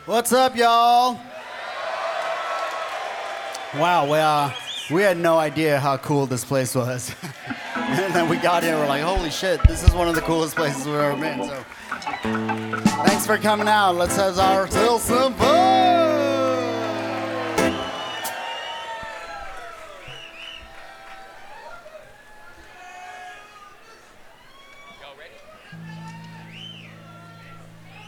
What's up, y'all? Wow, we had no idea how cool this place was. And then we got here, we're like, holy shit, this is one of the coolest places we've ever been. So, thanks for coming out. Let's have ourselves some fun.